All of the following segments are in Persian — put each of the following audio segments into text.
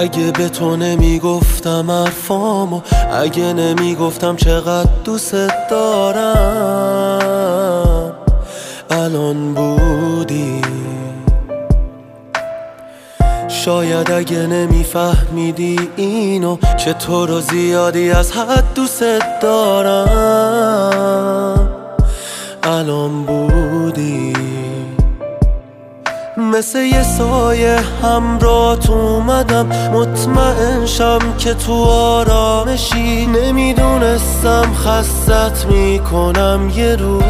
اگه به تو نمیگفتم حرفامو، اگه نمیگفتم چقدر دوست دارم، الان بودی. شاید اگه نمیفهمیدی اینو، که تو رو زیادی از حد دوست دارم، الان بودی. مثل یه سایه همراهت اومدم، مطمئن شم که تو آرامشی. نمیدونستم خستت میکنم یه روز.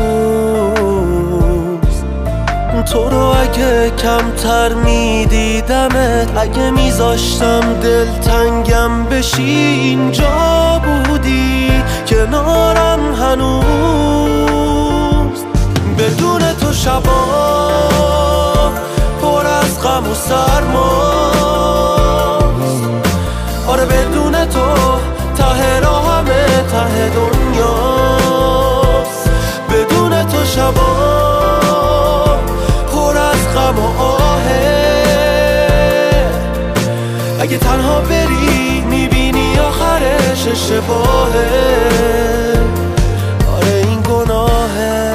تو رو اگه کمتر میدیدمت، اگه میذاشتم دلتنگم بشی، اینجا بودی کنارم هنوز. بدون تو شبا پر از غم و سرماست. آره بدون تو ته راه همه ته دنیاست. بدون تو شبا پر از غم و آهه. اگه تنها بری میبینی آخرش اشتباهه. آره این گناهه.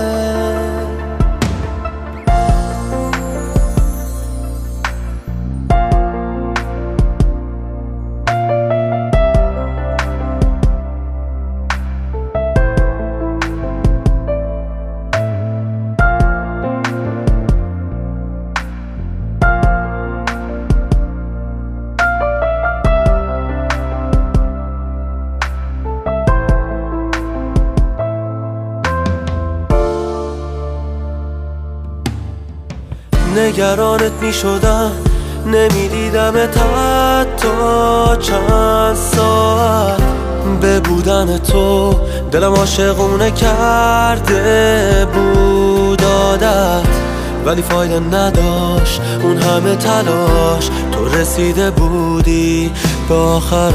نگرانت می شدم، نمیدیدمت حتی چند ساعت. به بودن تو دلم عاشقونه کرده بود عادت، ولی فایده نداشت اون همه تلاش. تو رسیده بودی به آخراش.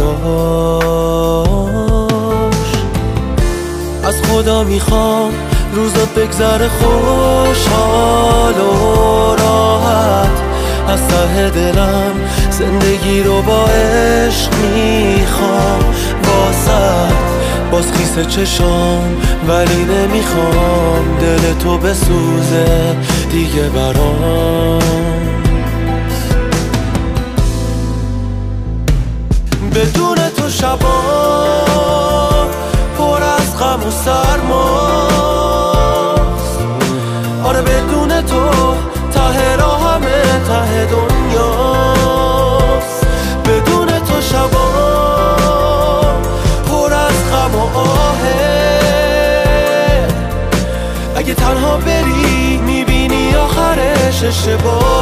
از خدا میخوام روزات بگذره خوشحال و راحت. از ته دلم زندگی رو با عشق میخوام واسط. باز خیس چشام ولی نمیخوام دل تو بسوزه دیگه برام. بدون تو شبا پر از غم و سرماست. آره بدون تو ته راه همه ته دنیاست. بدون تو شبا پر از غم و آهه. اگه تنها بری میبینی آخرش اشتباه.